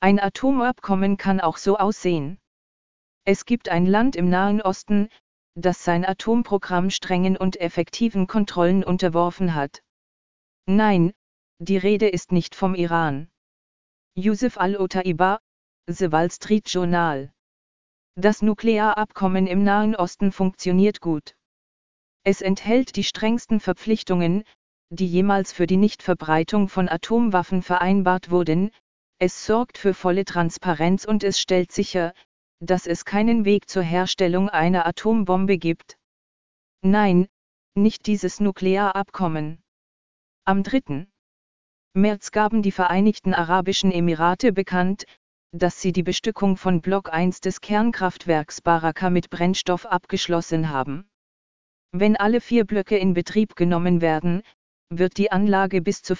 Ein Atomabkommen kann auch so aussehen. Es gibt ein Land im Nahen Osten, das sein Atomprogramm strengen und effektiven Kontrollen unterworfen hat. Nein, die Rede ist nicht vom Iran. Yusuf al-Otaiba, The Wall Street Journal. Das Nuklearabkommen im Nahen Osten funktioniert gut. Es enthält die strengsten Verpflichtungen, die jemals für die Nichtverbreitung von Atomwaffen vereinbart wurden, es sorgt für volle Transparenz und es stellt sicher, dass es keinen Weg zur Herstellung einer Atombombe gibt. Nein, nicht dieses Nuklearabkommen. Am 3. März gaben die Vereinigten Arabischen Emirate bekannt, dass sie die Bestückung von Block 1 des Kernkraftwerks Baraka mit Brennstoff abgeschlossen haben. Wenn alle 4 Blöcke in Betrieb genommen werden, wird die Anlage bis zu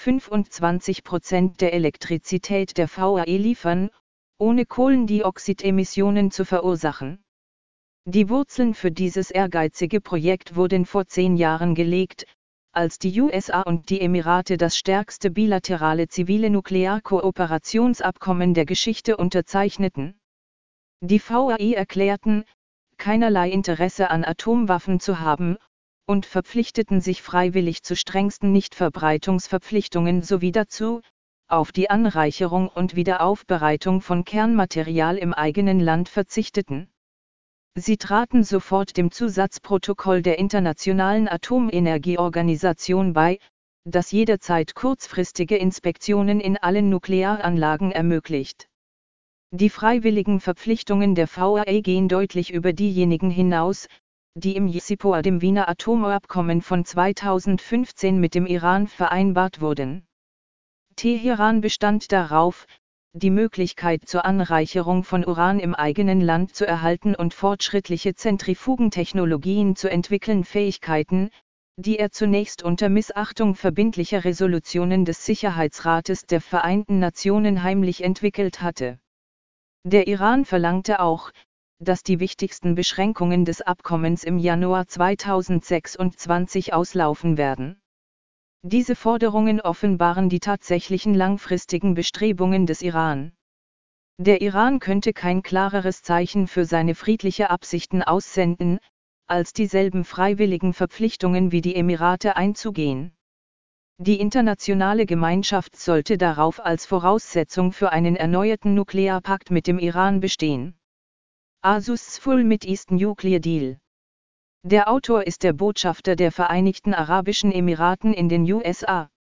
25% der Elektrizität der VAE liefern, ohne Kohlendioxidemissionen zu verursachen. Die Wurzeln für dieses ehrgeizige Projekt wurden vor 10 Jahren gelegt, als die USA und die Emirate das stärkste bilaterale zivile Nuklearkooperationsabkommen der Geschichte unterzeichneten. Die VAE erklärten, keinerlei Interesse an Atomwaffen zu haben, und verpflichteten sich freiwillig zu strengsten Nichtverbreitungsverpflichtungen sowie dazu, auf die Anreicherung und Wiederaufbereitung von Kernmaterial im eigenen Land verzichteten. Sie traten sofort dem Zusatzprotokoll der Internationalen Atomenergieorganisation bei, das jederzeit kurzfristige Inspektionen in allen Nuklearanlagen ermöglicht. Die freiwilligen Verpflichtungen der VAE gehen deutlich über diejenigen hinaus, die im JCPOA, dem Wiener Atomabkommen von 2015 mit dem Iran vereinbart wurden. Teheran bestand darauf, die Möglichkeit zur Anreicherung von Uran im eigenen Land zu erhalten und fortschrittliche Zentrifugentechnologien zu entwickeln, Fähigkeiten, die er zunächst unter Missachtung verbindlicher Resolutionen des Sicherheitsrates der Vereinten Nationen heimlich entwickelt hatte. Der Iran verlangte auch, dass die wichtigsten Beschränkungen des Abkommens im Januar 2026 auslaufen werden. Diese Forderungen offenbaren die tatsächlichen langfristigen Bestrebungen des Iran. Der Iran könnte kein klareres Zeichen für seine friedliche Absichten aussenden, als dieselben freiwilligen Verpflichtungen wie die Emirate einzugehen. Die internationale Gemeinschaft sollte darauf als Voraussetzung für einen erneuerten Nuklearpakt mit dem Iran bestehen. A Successful Mideast Nuclear Deal. Der Autor ist der Botschafter der Vereinigten Arabischen Emiraten in den USA.